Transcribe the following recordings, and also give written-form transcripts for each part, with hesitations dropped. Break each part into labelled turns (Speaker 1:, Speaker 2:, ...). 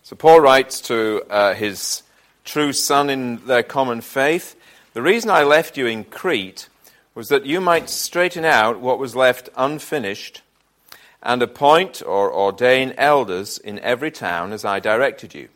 Speaker 1: So Paul writes to his true son in their common faith, "The reason I left you in Crete was that you might straighten out what was left unfinished and appoint or ordain elders in every town as I directed you.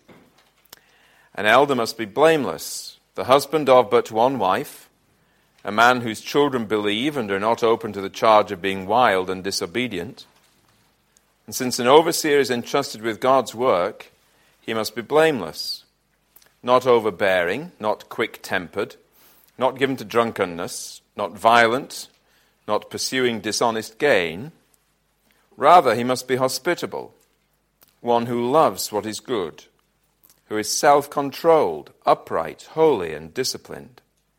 Speaker 1: An elder must be blameless, the husband of but one wife, a man whose children believe and are not open to the charge of being wild and disobedient. And since an overseer is entrusted with God's work, he must be blameless, not overbearing, not quick-tempered, not given to drunkenness, not violent, not pursuing dishonest gain. Rather, he must be hospitable, one who loves what is good, who is self-controlled, upright, holy, and disciplined.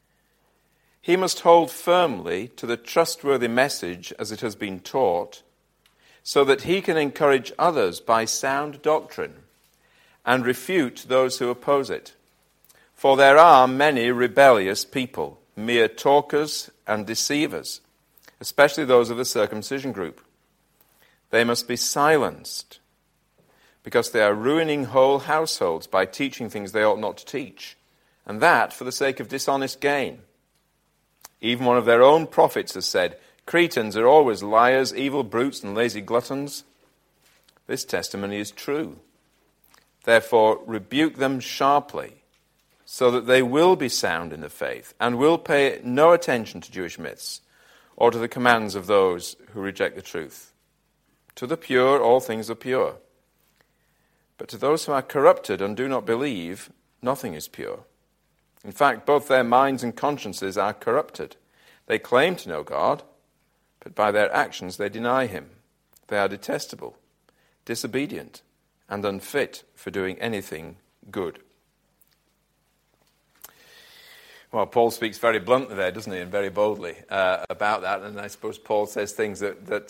Speaker 1: He must hold firmly to the trustworthy message as it has been taught, so that he can encourage others by sound doctrine and refute those who oppose it. For there are many rebellious people, mere talkers and deceivers, especially those of the circumcision group. They must be silenced, because they are ruining whole households by teaching things they ought not to teach, and that for the sake of dishonest gain. Even one of their own prophets has said, 'Cretans are always liars, evil brutes, and lazy gluttons.' This testimony is true. Therefore, rebuke them sharply, so that they will be sound in the faith and will pay no attention to Jewish myths or to the commands of those who reject the truth. To the pure, all things are pure. But to those who are corrupted and do not believe, nothing is pure. In fact, both their minds and consciences are corrupted. They claim to know God, but by their actions they deny him. They are detestable, disobedient, and unfit for doing anything good." Well, Paul speaks very bluntly there, doesn't he, and very boldly about that. And I suppose Paul says things that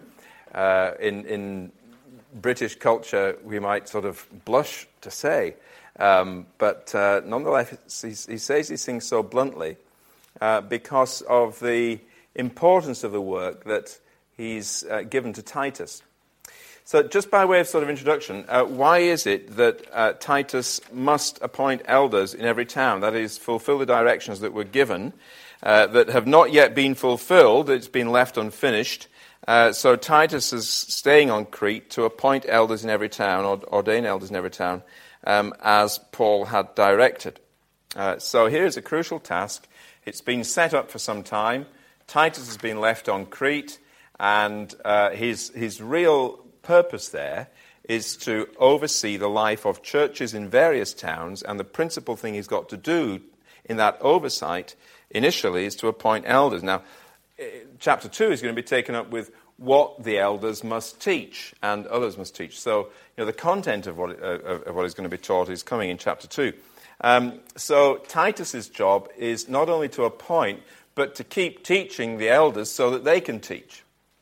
Speaker 1: in British culture we might sort of blush to say. But nonetheless, he says these things so bluntly because of the importance of the work that he's given to Titus. So just by way of sort of introduction, why is it that Titus must appoint elders in every town? That is, fulfill the directions that were given, that have not yet been fulfilled, it's been left unfinished. So Titus is staying on Crete to appoint elders in every town, or ordain elders in every town, as Paul had directed. So here's a crucial task. It's been set up for some time. Titus has been left on Crete, and his real purpose there is to oversee the life of churches in various towns, and the principal thing he's got to do in that oversight initially is to appoint elders. Now, chapter 2 is going to be taken up with what the elders must teach and others must teach. So, the content of what is going to be taught is coming in chapter 2. So Titus's job is not only to appoint, but to keep teaching the elders so that they can teach.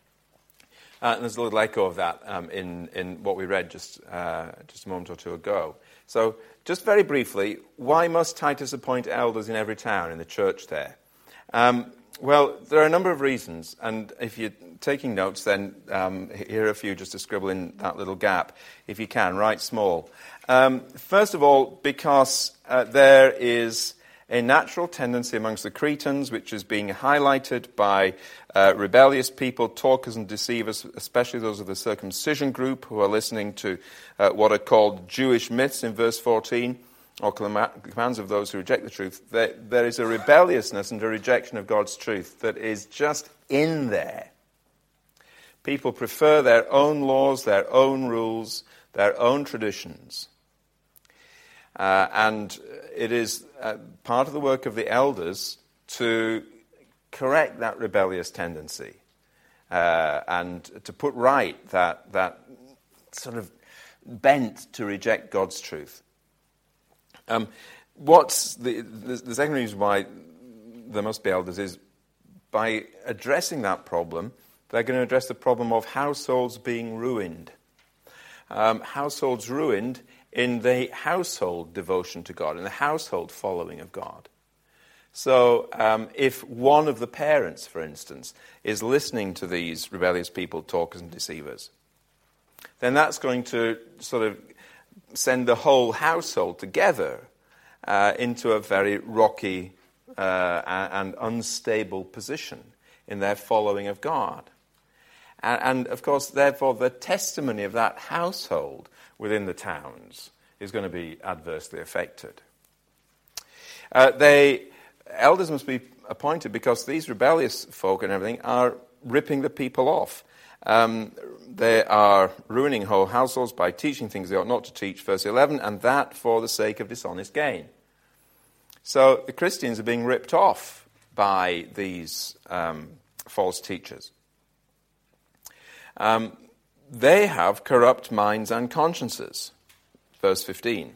Speaker 1: And there's a little echo of that in what we read just a moment or two ago. So just very briefly, why must Titus appoint elders in every town in the church there? Well, there are a number of reasons, and if you're taking notes, then here are a few just to scribble in that little gap. If you can, write small. First of all, because there is a natural tendency amongst the Cretans, which is being highlighted by rebellious people, talkers and deceivers, especially those of the circumcision group who are listening to what are called Jewish myths in verse 14, or commands of those who reject the truth. There is a rebelliousness and a rejection of God's truth that is just in there. People prefer their own laws, their own rules, their own traditions. And it is part of the work of the elders to correct that rebellious tendency and to put right that sort of bent to reject God's truth. What's the second reason why there must be elders is by addressing that problem, they're going to address the problem of households being ruined. Households ruined in the household devotion to God, in the household following of God. So if one of the parents, for instance, is listening to these rebellious people, talkers and deceivers, then that's going to sort of send the whole household together into a very rocky and unstable position in their following of God. And of course, therefore, the testimony of that household within the towns is going to be adversely affected. Elders must be appointed because these rebellious folk and everything are ripping the people off. They are ruining whole households by teaching things they ought not to teach, verse 11, and that for the sake of dishonest gain. So the Christians are being ripped off by these false teachers. They have corrupt minds and consciences, verse 15.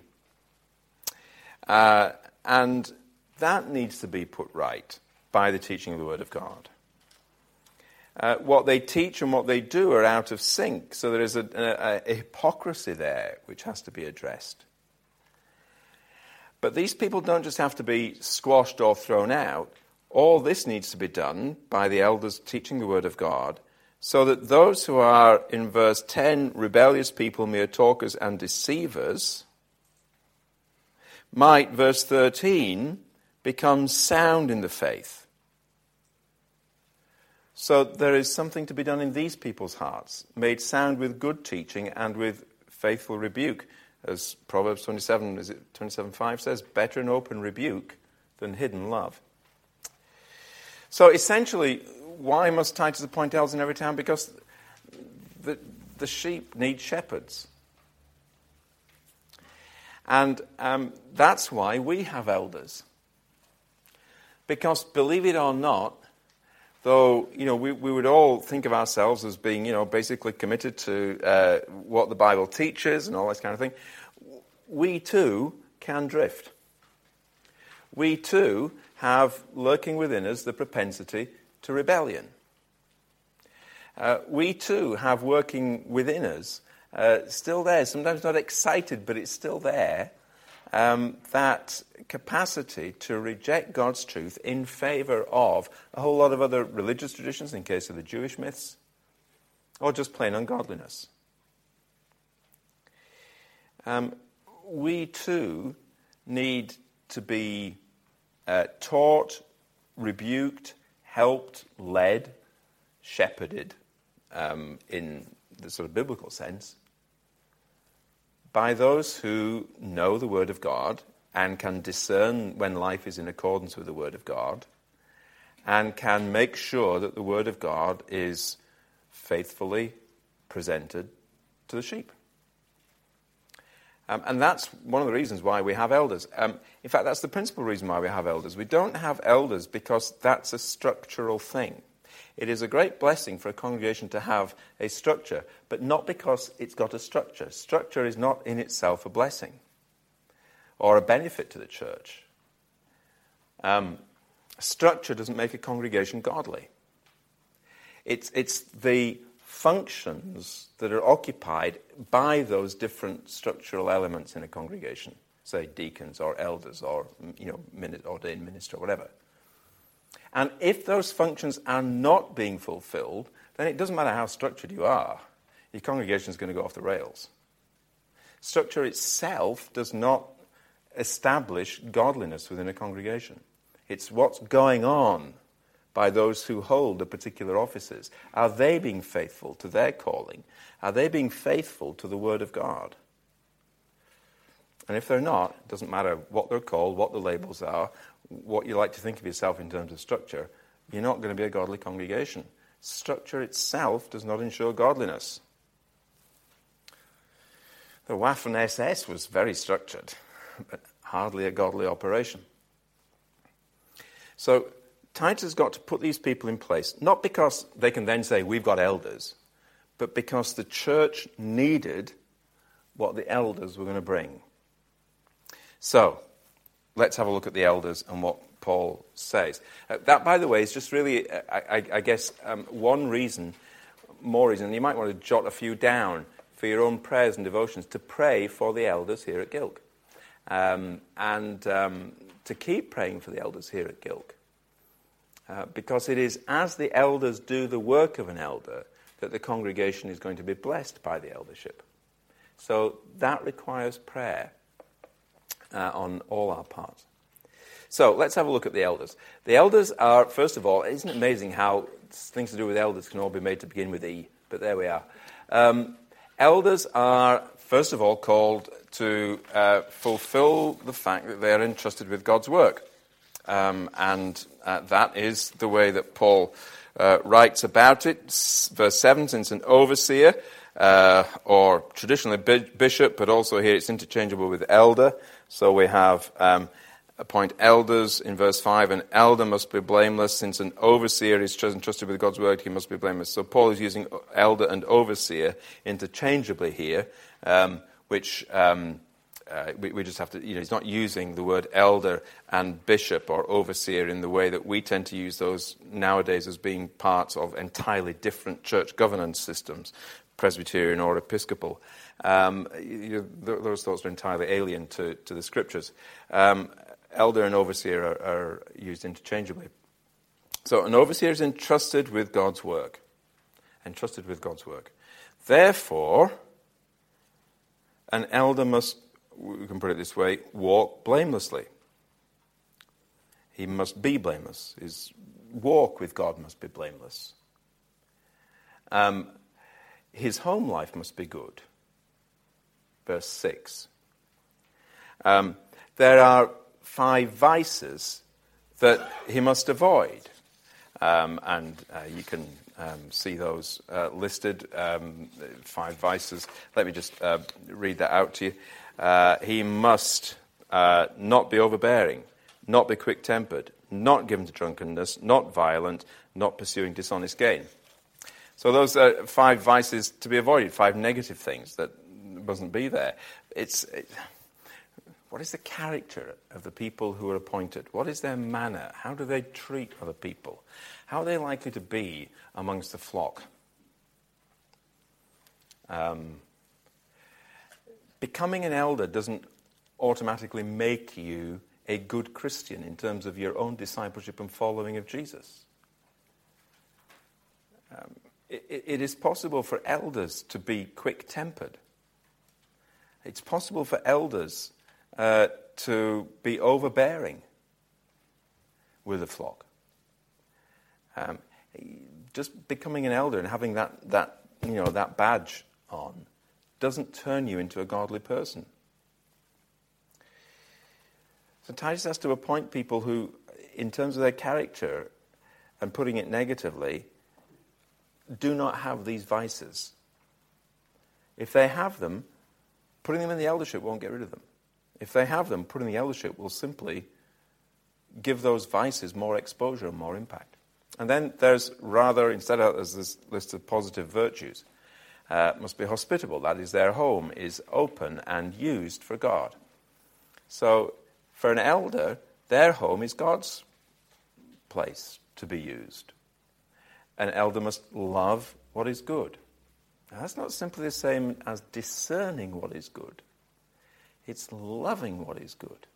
Speaker 1: And that needs to be put right by the teaching of the Word of God. What they teach and what they do are out of sync, so there is a hypocrisy there which has to be addressed. But these people don't just have to be squashed or thrown out. All this needs to be done by the elders teaching the Word of God, so that those who are, in verse 10, rebellious people, mere talkers and deceivers, might, verse 13, become sound in the faith. So there is something to be done in these people's hearts, made sound with good teaching and with faithful rebuke. As Proverbs 27:5 says, better an open rebuke than hidden love. So essentially, why must Titus appoint elders in every town? Because the sheep need shepherds. And that's why we have elders. Because believe it or not, though we would all think of ourselves as being basically committed to what the Bible teaches and all this kind of thing, we too can drift. We too have lurking within us the propensity to rebellion. We too have working within us, still there, sometimes not excited, but it's still there, that capacity to reject God's truth in favor of a whole lot of other religious traditions, in case of the Jewish myths, or just plain ungodliness. We too need to be taught, rebuked, helped, led, shepherded, in the sort of biblical sense, by those who know the Word of God and can discern when life is in accordance with the Word of God and can make sure that the Word of God is faithfully presented to the sheep. And that's one of the reasons why we have elders. In fact, that's the principal reason why we have elders. We don't have elders because that's a structural thing. It is a great blessing for a congregation to have a structure, but not because it's got a structure. Structure is not in itself a blessing or a benefit to the church. Structure doesn't make a congregation godly. It's the functions that are occupied by those different structural elements in a congregation, say deacons or elders or ordained minister or whatever. And if those functions are not being fulfilled, then it doesn't matter how structured you are, your congregation is going to go off the rails. Structure itself does not establish godliness within a congregation. It's what's going on by those who hold the particular offices. Are they being faithful to their calling? Are they being faithful to the Word of God? And if they're not, it doesn't matter what they're called, what the labels are, what you like to think of yourself in terms of structure, you're not going to be a godly congregation. Structure itself does not ensure godliness. The Waffen-SS was very structured, but hardly a godly operation. So Titus has got to put these people in place, not because they can then say, we've got elders, but because the church needed what the elders were going to bring. So, let's have a look at the elders and what Paul says. That, by the way, is just really, I guess, one reason, more reason. You might want to jot a few down for your own prayers and devotions, to pray for the elders here at Gilk. And to keep praying for the elders here at Gilk. Because it is as the elders do the work of an elder that the congregation is going to be blessed by the eldership. So that requires prayer on all our parts. So let's have a look at the elders. The elders are, first of all, isn't it amazing how things to do with elders can all be made to begin with E? But there we are. Elders are, first of all, called to fulfill the fact that they are entrusted with God's work. And that is the way that Paul writes about it. Verse 7, since an overseer, or traditionally bishop, but also here it's interchangeable with elder. So we have appoint elders in verse 5. An elder must be blameless. Since an overseer is entrusted with God's word, he must be blameless. So Paul is using elder and overseer interchangeably here, which we just have to, he's not using the word elder and bishop or overseer in the way that we tend to use those nowadays as being parts of entirely different church governance systems, Presbyterian or Episcopal. Those thoughts are entirely alien to the Scriptures. Elder and overseer are used interchangeably. So an overseer is entrusted with God's work. Entrusted with God's work. Therefore, an elder must, we can put it this way, walk blamelessly. He must be blameless. His walk with God must be blameless. His home life must be good. Verse 6. There are 5 vices that he must avoid. And you can see those listed, 5 vices. Let me just read that out to you. He must not be overbearing, not be quick-tempered, not given to drunkenness, not violent, not pursuing dishonest gain. So those are 5 vices to be avoided, 5 negative things that mustn't be there. What is the character of the people who are appointed? What is their manner? How do they treat other people? How are they likely to be amongst the flock? Becoming an elder doesn't automatically make you a good Christian in terms of your own discipleship and following of Jesus. It is possible for elders to be quick-tempered. It's possible for elders to be overbearing with the flock. Just becoming an elder and having that badge on doesn't turn you into a godly person. So Titus has to appoint people who, in terms of their character, and putting it negatively, do not have these vices. If they have them, putting them in the eldership won't get rid of them. If they have them, putting the eldership will simply give those vices more exposure and more impact. And then there's instead of there's this list of positive virtues, must be hospitable. That is, their home is open and used for God. So for an elder, their home is God's place to be used. An elder must love what is good. Now, that's not simply the same as discerning what is good. It's loving what is good.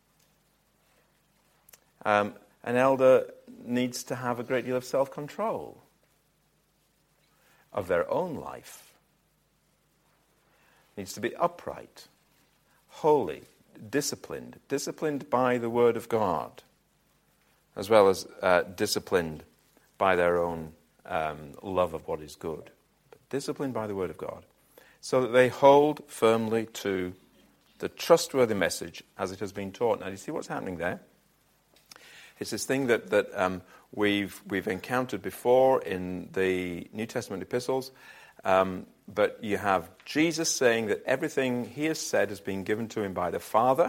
Speaker 1: An elder needs to have a great deal of self-control of their own life. Needs to be upright, holy, disciplined by the Word of God, as well as disciplined by their own love of what is good. But disciplined by the Word of God, so that they hold firmly to the trustworthy message as it has been taught. Now, do you see what's happening there? It's this thing that we've encountered before in the New Testament epistles, but you have Jesus saying that everything he has said has been given to him by the Father,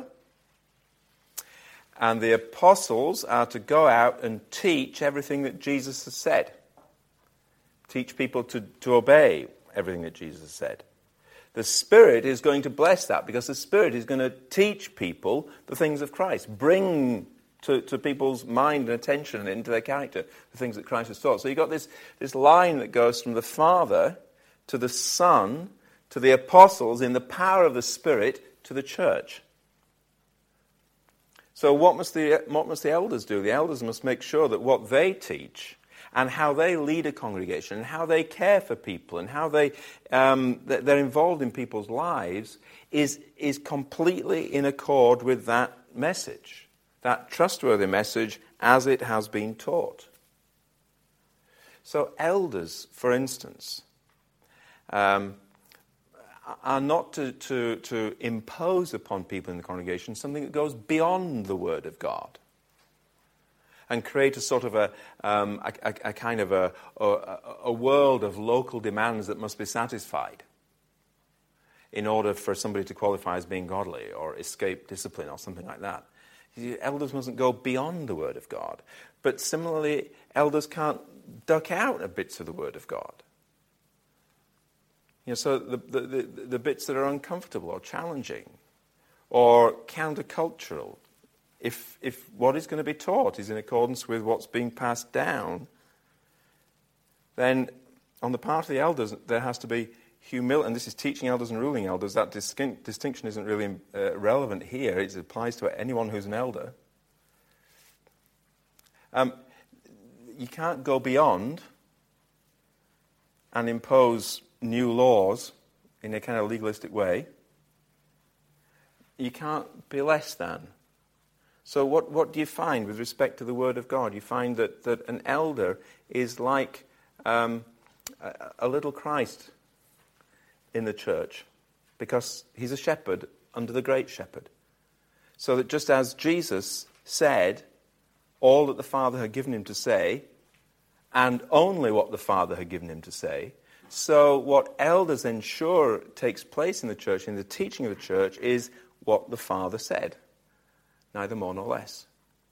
Speaker 1: and the apostles are to go out and teach everything that Jesus has said. Teach people to obey everything that Jesus has said. The Spirit is going to bless that, because the Spirit is going to teach people the things of Christ, bring to people's mind and attention and into their character the things that Christ has taught. So you've got this line that goes from the Father to the Son to the apostles in the power of the Spirit to the church. So what must the elders do? The elders must make sure that what they teach, and how they lead a congregation and how they care for people and how they're involved in people's lives is completely in accord with that message, that trustworthy message as it has been taught. So elders, for instance, are not to impose upon people in the congregation something that goes beyond the Word of God and create a sort of a kind of a world of local demands that must be satisfied in order for somebody to qualify as being godly or escape discipline or something like that. Elders mustn't go beyond the Word of God. But similarly, elders can't duck out of bits of the Word of God. So the bits that are uncomfortable or challenging or countercultural, if what is going to be taught is in accordance with what's being passed down, then on the part of the elders there has to be humility. And this is teaching elders and ruling elders. That distinction isn't really relevant here. It applies to anyone who's an elder. You can't go beyond and impose new laws in a kind of legalistic way. You can't be less than. So what do you find with respect to the Word of God? You find that an elder is like a little Christ in the church because he's a shepherd under the great shepherd. So that just as Jesus said all that the Father had given him to say, and only what the Father had given him to say, so what elders ensure takes place in the church, in the teaching of the church, is what the Father said, neither more nor less.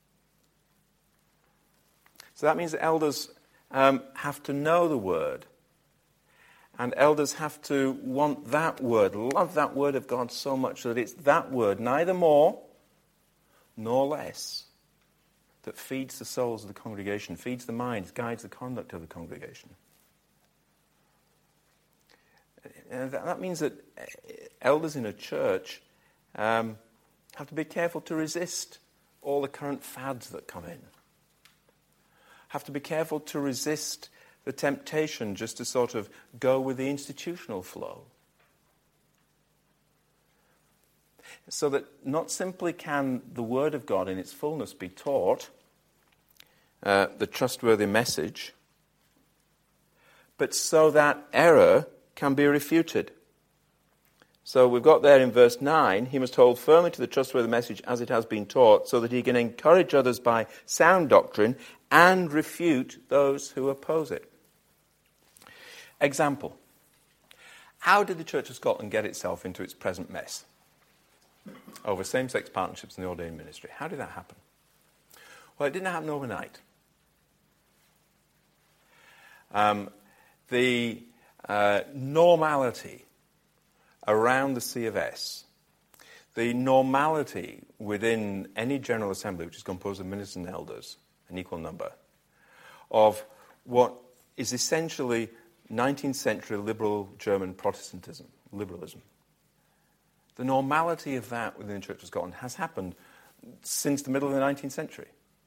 Speaker 1: So that means that elders have to know the Word, and elders have to want that Word, love that Word of God so much that it's that Word, neither more nor less, that feeds the souls of the congregation, feeds the minds, guides the conduct of the congregation. And that means that elders in a church have to be careful to resist all the current fads that come in. Have to be careful to resist the temptation just to sort of go with the institutional flow. So that not simply can the Word of God in its fullness be taught, the trustworthy message, but so that error can be refuted. So we've got there in verse 9, he must hold firmly to the trustworthy message as it has been taught, so that he can encourage others by sound doctrine and refute those who oppose it. Example. How did the Church of Scotland get itself into its present mess over same-sex partnerships in the ordained ministry? How did that happen? Well, it didn't happen overnight. The normality around the C of S, the normality within any General Assembly, which is composed of ministers and elders, an equal number, of what is essentially 19th century liberal German Protestantism, liberalism. The normality of that within the Church of Scotland has happened since the middle of the 19th century.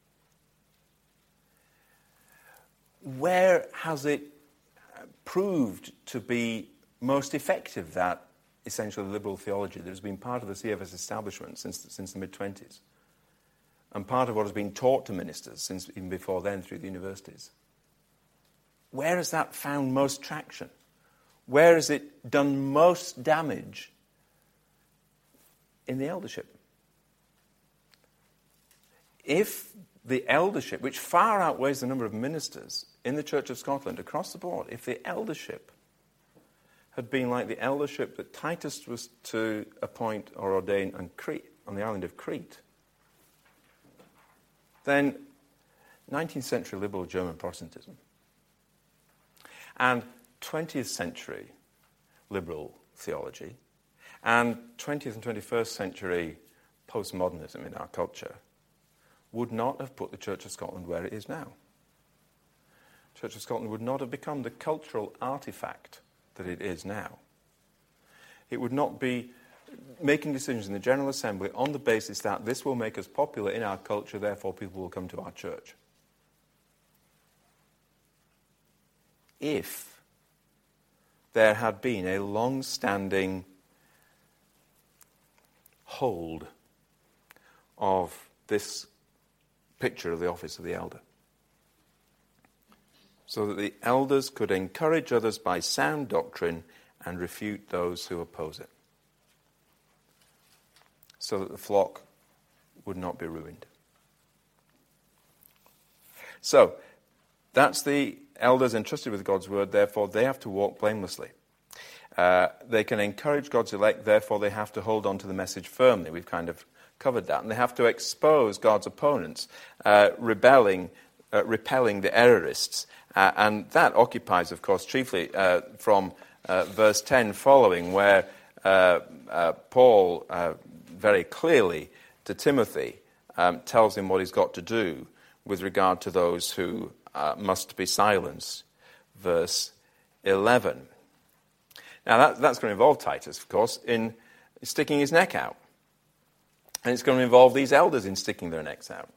Speaker 1: Where has it proved to be most effective, that essentially liberal theology that has been part of the CFS establishment since the mid-20s, and part of what has been taught to ministers since even before then through the universities? Where has that found most traction? Where has it done most damage? In the eldership. If the eldership, which far outweighs the number of ministers in the Church of Scotland across the board, if the eldership had been like the eldership that Titus was to appoint or ordain on Crete, on the island of Crete, then 19th century liberal German Protestantism and 20th century liberal theology and 20th and 21st century postmodernism in our culture would not have put the Church of Scotland where it is now. The Church of Scotland would not have become the cultural artifact that it is now. It would not be making decisions in the General Assembly on the basis that this will make us popular in our culture, therefore people will come to our church. if there had been a long-standing hold of this picture of the office of the elder, so that the elders could encourage others by sound doctrine and refute those who oppose it, so that the flock would not be ruined. So, that's the elders entrusted with God's word, therefore they have to walk blamelessly. They can encourage God's elect, therefore they have to hold on to the message firmly. We've kind of covered that. And they have to expose God's opponents, repelling the errorists. And that occupies, of course, chiefly from verse 10 following, where Paul very clearly to Timothy tells him what he's got to do with regard to those who must be silenced. Verse 11. Now that's going to involve Titus, of course, in sticking his neck out. And it's going to involve these elders in sticking their necks out.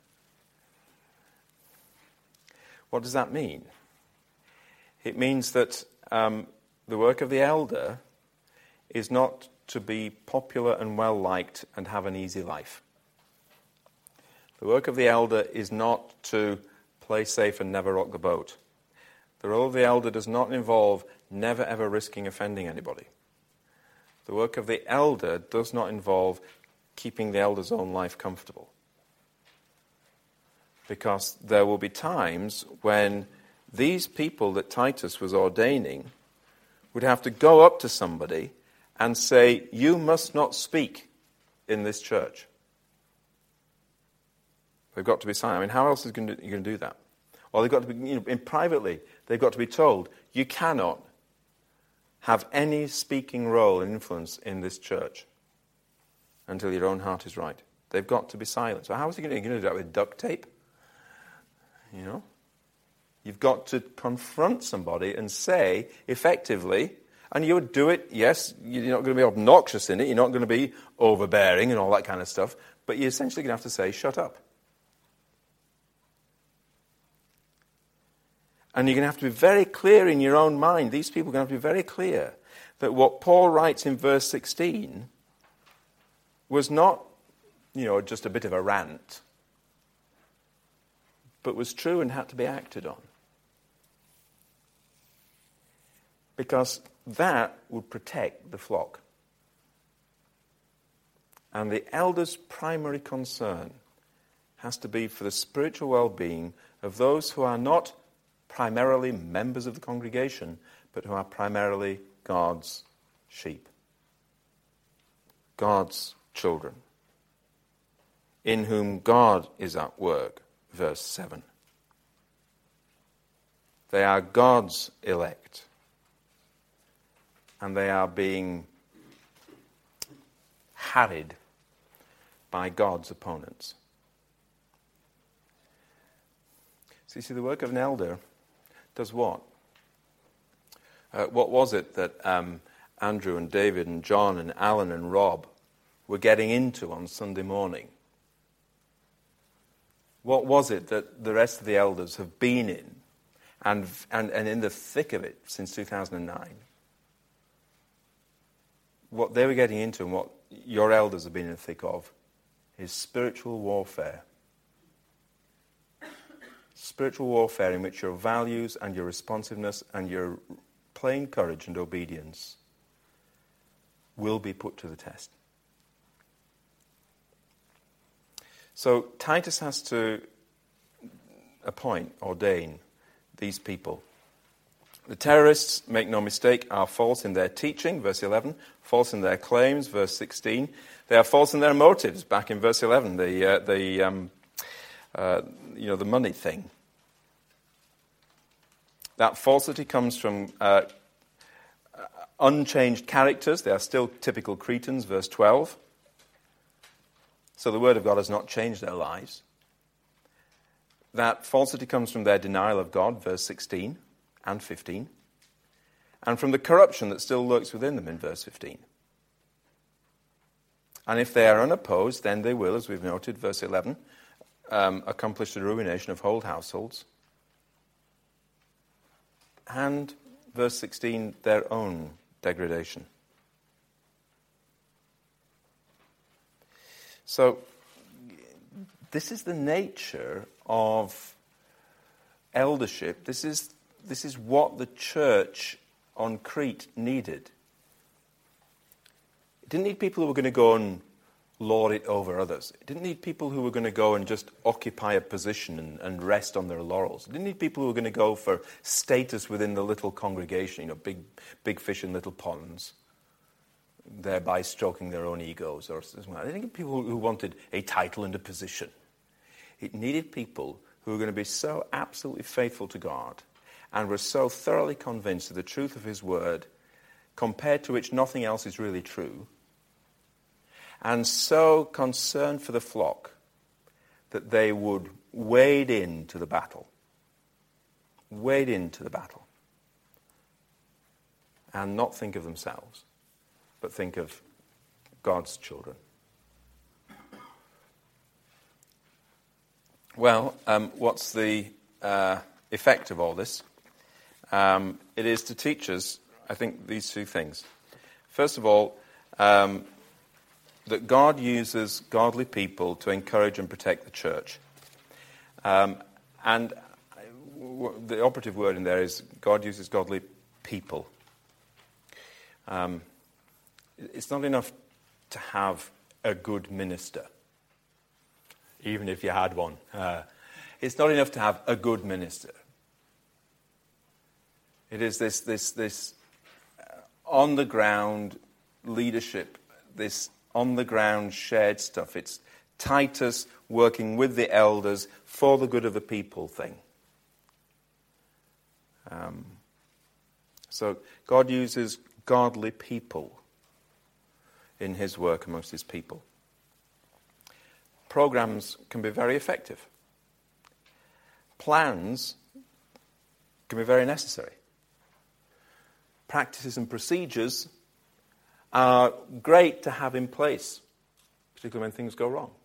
Speaker 1: What does that mean? It means that the work of the elder is not to be popular and well-liked and have an easy life. The work of the elder is not to play safe and never rock the boat. The role of the elder does not involve never ever risking offending anybody. The work of the elder does not involve keeping the elder's own life comfortable. Because there will be times when these people that Titus was ordaining would have to go up to somebody and say, you must not speak in this church. They've got to be silent. I mean, how else are you going to do that? Well, they've got to be, privately, they've got to be told, you cannot have any speaking role and influence in this church until your own heart is right. They've got to be silent. So how is he going to do that with duct tape? You know? You've got to confront somebody and say, effectively, and you would do it, yes, you're not going to be obnoxious in it, you're not going to be overbearing and all that kind of stuff, but you're essentially going to have to say, shut up. And you're going to have to be very clear in your own mind. These people are going to have to be very clear that what Paul writes in verse 16 was not, just a bit of a rant, but was true and had to be acted on. Because that would protect the flock. And the elder's primary concern has to be for the spiritual well-being of those who are not primarily members of the congregation, but who are primarily God's sheep, God's children, in whom God is at work, verse 7. They are God's elect, and they are being harried by God's opponents. So you see, the work of an elder does what? What was it that Andrew and David and John and Alan and Rob were getting into on Sunday morning? What was it that the rest of the elders have been in and in the thick of it since 2009? What they were getting into and what your elders have been in the thick of is spiritual warfare. Spiritual warfare in which your values and your responsiveness and your plain courage and obedience will be put to the test. So Titus has to ordain these people. The terrorists, make no mistake, are false in their teaching, verse 11, false in their claims, verse 16. They are false in their motives, back in verse 11, the money thing. That falsity comes from unchanged characters. They are still typical Cretans, verse 12. So the word of God has not changed their lives. That falsity comes from their denial of God, verse 16 and 15. And from the corruption that still lurks within them in verse 15. And if they are unopposed, then they will, as we've noted, verse 11, accomplish the ruination of whole households. and, verse 16, their own degradation. So, this is the nature of eldership. This is what the church on Crete needed. It didn't need people who were going to go and lord it over others. It didn't need people who were going to go and just occupy a position and rest on their laurels. It didn't need people who were going to go for status within the little congregation, big fish in little ponds, thereby stroking their own egos or something like that. It didn't need people who wanted a title and a position. It needed people who were going to be so absolutely faithful to God and were so thoroughly convinced of the truth of his word, compared to which nothing else is really true, and so concerned for the flock that they would wade into the battle, and not think of themselves, but think of God's children. Well, what's the effect of all this? It is to teach us, I think, these two things. First of all, that God uses godly people to encourage and protect the church. And the operative word in there is God uses godly people. It's not enough to have a good minister, even if you had one. It's not enough to have a good minister. It is this on-the-ground leadership, this on-the-ground shared stuff. It's Titus working with the elders for the good of the people thing. So God uses godly people in his work amongst his people. Programs can be very effective. Plans can be very necessary. Practices and procedures are great to have in place, particularly when things go wrong.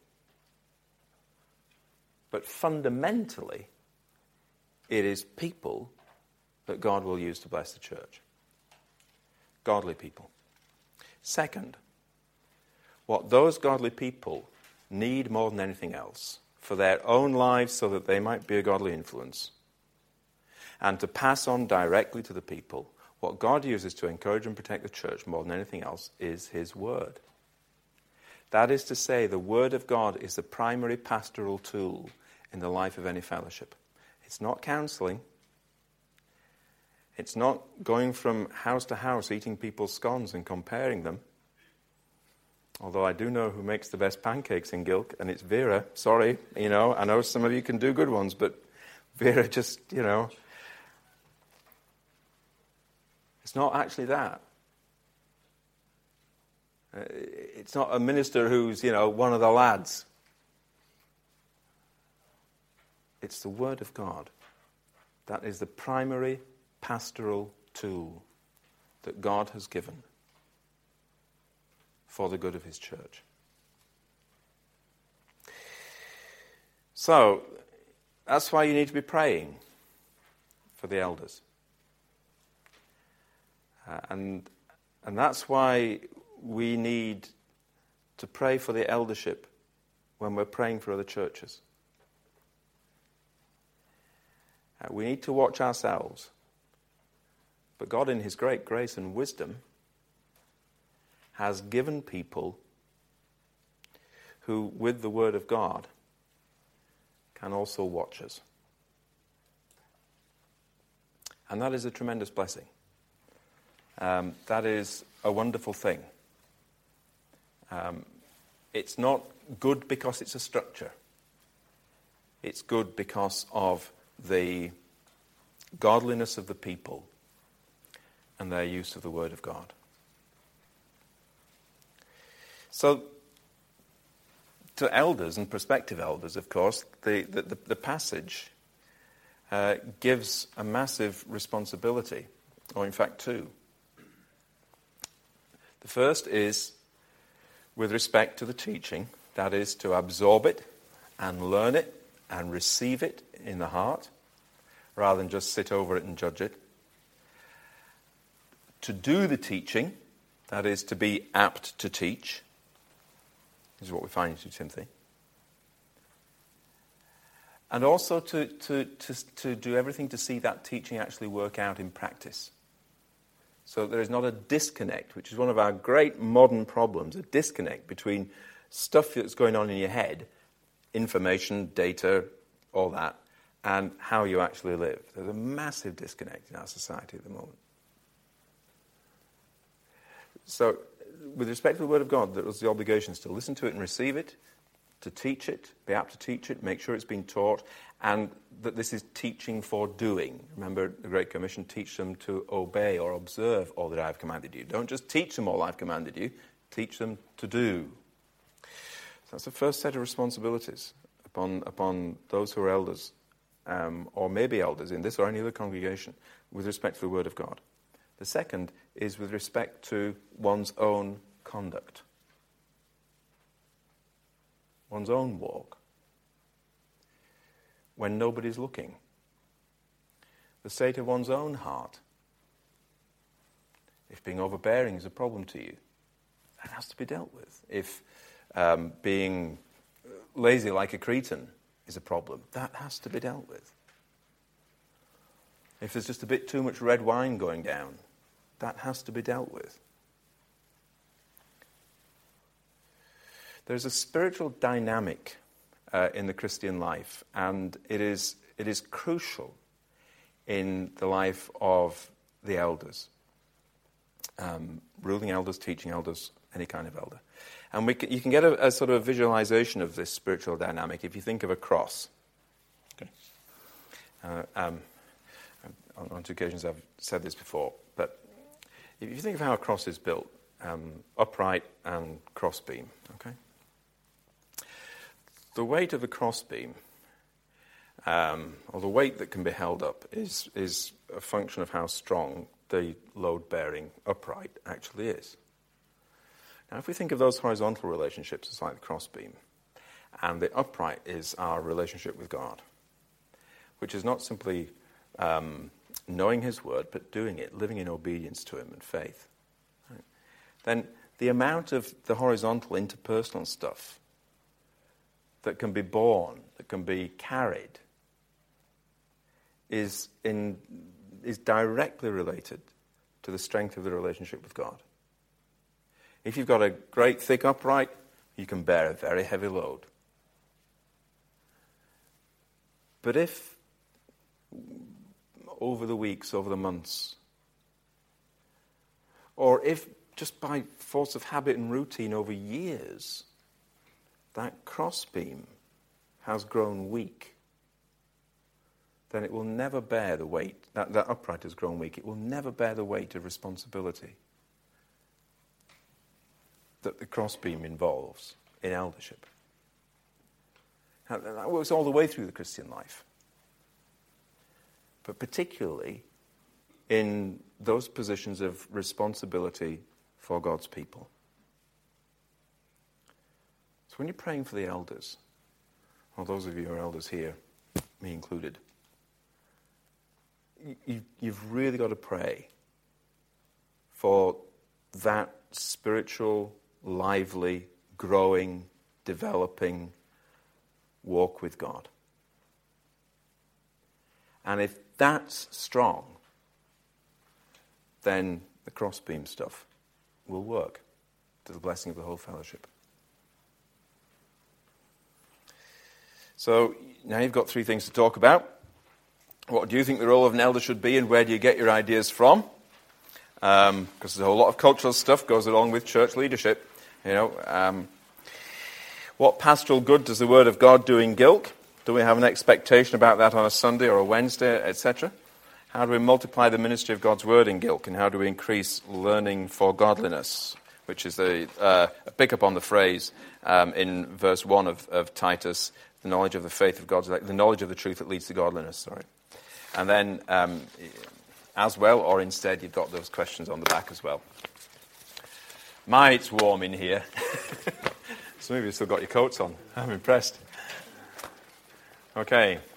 Speaker 1: But fundamentally, it is people that God will use to bless the church. Godly people. Second, what those godly people need more than anything else for their own lives so that they might be a godly influence and to pass on directly to the people, what God uses to encourage and protect the church more than anything else is his word. That is to say, the word of God is the primary pastoral tool in the life of any fellowship. It's not counseling. It's not going from house to house eating people's scones and comparing them. Although I do know who makes the best pancakes in Gilk, and it's Vera. Sorry, I know some of you can do good ones, but Vera just, it's not actually that. It's not a minister who's, one of the lads. It's the Word of God. That is the primary pastoral tool that God has given for the good of his church. So, that's why you need to be praying for the elders. And that's why we need to pray for the eldership when we're praying for other churches. We need to watch ourselves. But God, in his great grace and wisdom, has given people who, with the word of God, can also watch us. And that is a tremendous blessing. That is a wonderful thing. It's not good because it's a structure. It's good because of the godliness of the people and their use of the Word of God. So, to elders and prospective elders, of course, the passage gives a massive responsibility, or in fact two. The first is with respect to the teaching, that is to absorb it and learn it and receive it in the heart, rather than just sit over it and judge it. to do the teaching, that is, to be apt to teach. This is what we find in 2 Timothy. And also to do everything to see that teaching actually work out in practice. So there is not a disconnect, which is one of our great modern problems, a disconnect between stuff that's going on in your head, information, data, all that, and how you actually live. There's a massive disconnect in our society at the moment. So, with respect to the Word of God, there was the obligations to listen to it and receive it, to teach it, be apt to teach it, make sure it's been taught, and that this is teaching for doing. Remember the Great Commission, teach them to obey or observe all that I have commanded you. Don't just teach them all I've commanded you, teach them to do. So that's the first set of responsibilities upon those who are elders, or maybe elders in this or any other congregation, with respect to the Word of God. The second is with respect to one's own conduct, one's own walk, when nobody's looking. The state of one's own heart. If being overbearing is a problem to you, that has to be dealt with. If being lazy like a Cretan is a problem, that has to be dealt with. If there's just a bit too much red wine going down, that has to be dealt with. There's a spiritual dynamic in the Christian life, and it is crucial in the life of the elders, ruling elders, teaching elders, any kind of elder. And you can get a sort of visualization of this spiritual dynamic if you think of a cross. Okay. On 2 occasions I've said this before, but if you think of how a cross is built, upright and crossbeam, okay? The weight of the crossbeam, or the weight that can be held up, is a function of how strong the load-bearing upright actually is. Now, if we think of those horizontal relationships as like the crossbeam, and the upright is our relationship with God, which is not simply knowing His Word, but doing it, living in obedience to Him and faith, right? Then the amount of the horizontal interpersonal stuff that can be borne, that can be carried, is directly related to the strength of the relationship with God. If you've got a great thick upright, you can bear a very heavy load. But if over the weeks, over the months, or if just by force of habit and routine over years, that crossbeam has grown weak, then it will never bear the weight. That upright has grown weak. It will never bear the weight of responsibility that the crossbeam involves in eldership. Now, that works all the way through the Christian life, but particularly in those positions of responsibility for God's people. So when you're praying for the elders, or those of you who are elders here, me included, you've really got to pray for that spiritual, lively, growing, developing walk with God. And if that's strong, then the crossbeam stuff will work to the blessing of the whole fellowship. So now you've got 3 things to talk about. What do you think the role of an elder should be, and where do you get your ideas from? Because there's a whole lot of cultural stuff goes along with church leadership. What pastoral good does the Word of God do in Gilk? Do we have an expectation about that on a Sunday or a Wednesday, etc.? How do we multiply the ministry of God's Word in Gilk, and how do we increase learning for godliness, which is a pick-up on the phrase in verse 1 of Titus, the knowledge of the faith of God's elect, the knowledge of the truth that leads to godliness, sorry. And then, as well, or instead, you've got those questions on the back as well. It's warm in here. Some of you still got your coats on. I'm impressed. Okay.